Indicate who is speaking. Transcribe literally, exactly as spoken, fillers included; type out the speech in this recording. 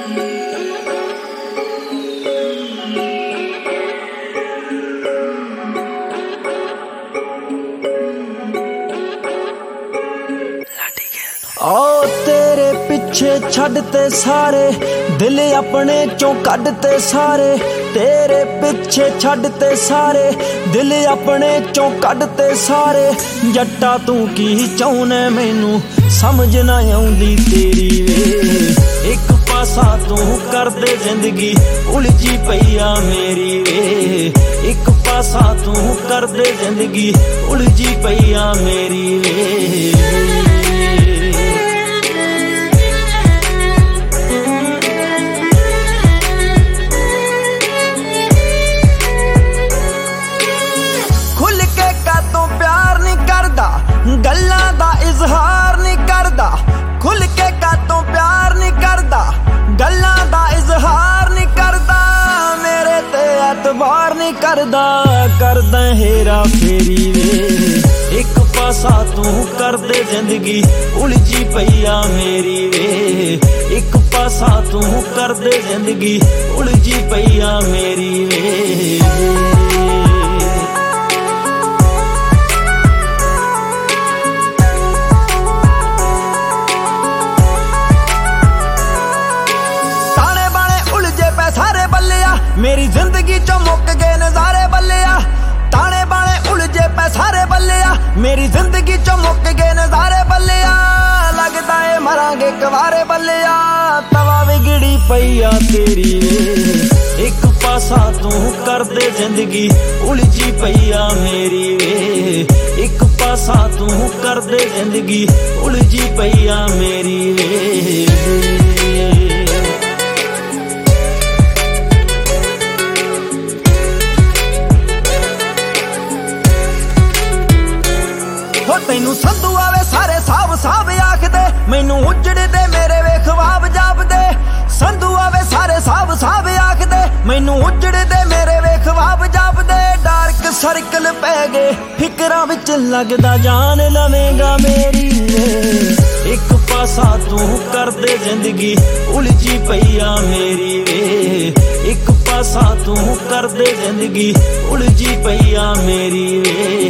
Speaker 1: ओ तेरे पिछे छड्डते सारे दिल अपने चों कड्डते सारे, तेरे पिछे छड्डते सारे दिल अपने चों कड्डते सारे। जट्टा तू की चाहुने मैनू समझ ना आउंदी तेरी वे, एक पासा तू कर दे जिंदगी उलझी पईया मेरी वे, एक पासा तू कर दे जिंदगी उलझी पईया मेरी वे। गल्लां दा इजहार नहीं करदा, खुल के कातों प्यार नहीं करदा, गल्लां दा इजहार नहीं करदा, मेरे ते एतबार नहीं करदा, करदा हेरा फेरी वे, एक पासा तू कर दे जिंदगी उलझी पईया मेरी वे, एक पासा तू कर दे जिंदगी उलझी पईया मेरी वे। सारे बल्लिया मेरी जिंदगी चो मुक गए नजारे बल्लिया, ताने बाने उलझे पे सारे बल्लिया मेरी जिंदगी चो मुक गए नजारे बल्लिया, लगदा है मरांगे कवारे बल्लिया, तवा बिगड़ी पईया तेरी वे, एक पासा तू कर दे जिंदगी उलझी पईया मेरी वे, एक पासा तू कर दे जिंदगी उलझी पईया मेरी वे। तैनू संधू आवे सारे साब साब आखदे, मैनू उजड़दे मेरे वे ख्वाब जापदे, संधू आवे सारे साब साब आखदे, मैनू उजड़दे मेरे वे ख्वाब जापदे, डार्क सर्कल पै गए फिकरां विच लगदा जान लवेगा मेरी वे, एक पासा तू कर दे जिंदगी उलझी पईया मेरी वे, एक पासा तू कर दे जिंदगी उलझी पईया मेरी वे।